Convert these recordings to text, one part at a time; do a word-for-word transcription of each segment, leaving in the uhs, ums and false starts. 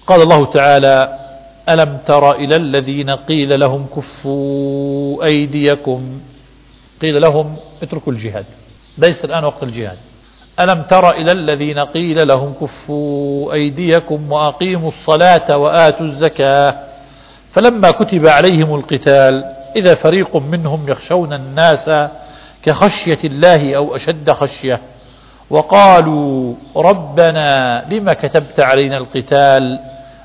قال الله تعالى: ألم تر إلى الذين قيل لهم كفوا أيديكم، قيل لهم اتركوا الجهاد، ليس الآن وقت الجهاد. ألم تر إلى الذين قيل لهم كفوا أيديكم وأقيموا الصلاة وآتوا الزكاة فلما كتب عليهم القتال إذا فريق منهم يخشون الناس كخشية الله أو أشد خشية وقالوا ربنا لم كتبت علينا القتال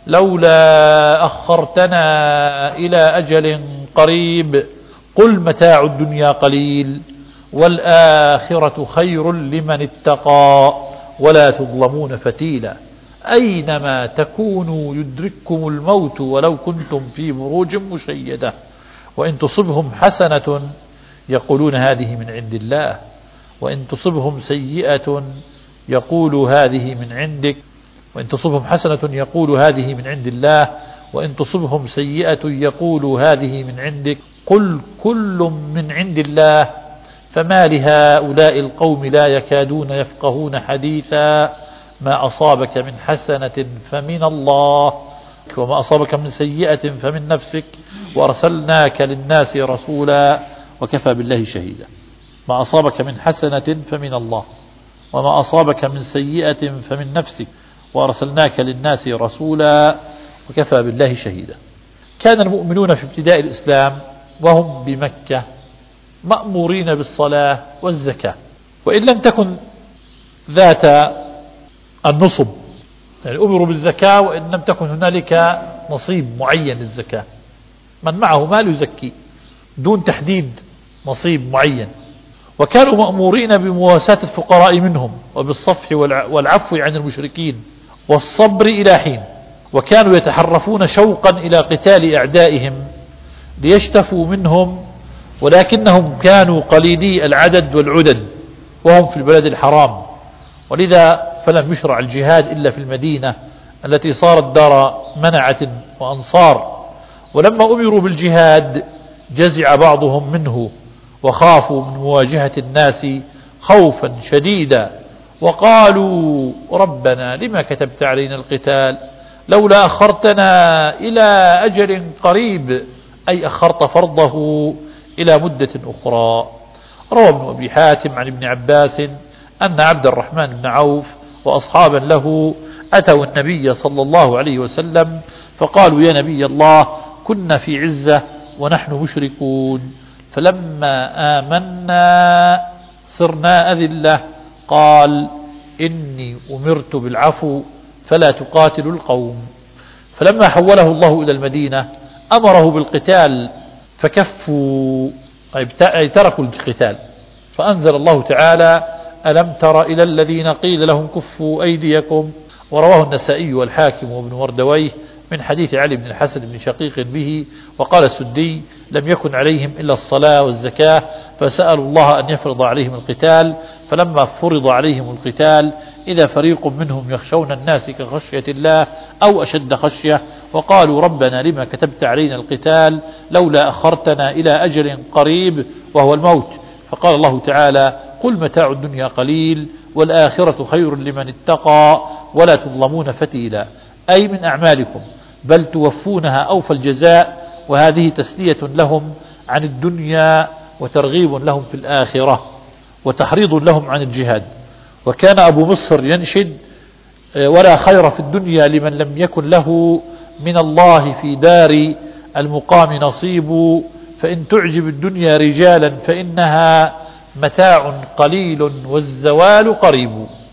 لولا أخرتنا إلى أجل قريب قل متاع الدنيا قليل والآخرة خير لمن اتقى ولا تظلمون فتيلا أينما تكونوا يدرككم الموت ولو كنتم في بروج مشيدة وإن تصبهم حسنة يقولون هذه من عند الله وإن تصبهم سيئة يقولوا هذه من عندك وإن تصبهم حسنة يقولوا هذه من عند الله وإن تصبهم سيئة يقولوا هذه من عندك قل كل من عند الله فما لهؤلاء القوم لا يكادون يفقهون حديثا ما أصابك من حسنة فمن الله وما أصابك من سيئة فمن نفسك وأرسلناك للناس رسولا وكفى بالله شهيدا. ما أصابك من حسنة فمن الله وما أصابك من سيئة فمن نفسك وأرسلناك للناس رسولا وكفى بالله شهيدا. كان المؤمنون في ابتداء الإسلام وهم بمكة مأمورين بالصلاة والزكاة، وإن لم تكن ذات النصب، يعني أمروا بالزكاة وإن لم تكن هنالك نصيب معين للزكاة، من معه مال يزكي دون تحديد نصيب معين. وكانوا مأمورين بمواساة الفقراء منهم وبالصفح والعفو عن المشركين والصبر إلى حين، وكانوا يتحرفون شوقا إلى قتال أعدائهم ليشتفوا منهم، ولكنهم كانوا قليلي العدد والعدد وهم في البلد الحرام، ولذا فلم يشرع الجهاد إلا في المدينة التي صارت دار منعة وأنصار. ولما أمروا بالجهاد جزع بعضهم منه وخافوا من مواجهة الناس خوفا شديدا وقالوا ربنا لما كتبت علينا القتال لولا أخرتنا إلى أجل قريب، أي أخرت فرضه إلى مدة أخرى. روى ابن أبي حاتم عن ابن عباس أن عبد الرحمن بن عوف وأصحابا له أتوا النبي صلى الله عليه وسلم فقالوا يا نبي الله كنا في عزة ونحن مشركون فلما آمنا صرنا أذلة قال إني أمرت بالعفو فلا تقاتلوا القوم. فلما حوله الله إلى المدينة أمره بالقتال فكفوا أي تركوا القتال، فأنزل الله تعالى ألم تر إلى الذين قيل لهم كفوا أيديكم. ورواه النسائي والحاكم وابن مردويه من حديث علي بن الحسن بن شقيق به. وقال السدي لم يكن عليهم إلا الصلاة والزكاة فسألوا الله أن يفرض عليهم القتال، فلما فرض عليهم القتال إذا فريق منهم يخشون الناس كخشية الله أو أشد خشية وقالوا ربنا لما كتبت علينا القتال لولا أخرتنا إلى أجل قريب وهو الموت. فقال الله تعالى قل متاع الدنيا قليل والآخرة خير لمن اتقى ولا تظلمون فتيلا، أي من أعمالكم بل توفونها أوفى الجزاء، وهذه تسلية لهم عن الدنيا وترغيب لهم في الآخرة وتحريض لهم عن الجهاد. وكان أبو مصر ينشد ولا خير في الدنيا لمن لم يكن له من الله في دار المقام نصيب، فإن تعجب الدنيا رجالا فإنها متاع قليل والزوال قريب.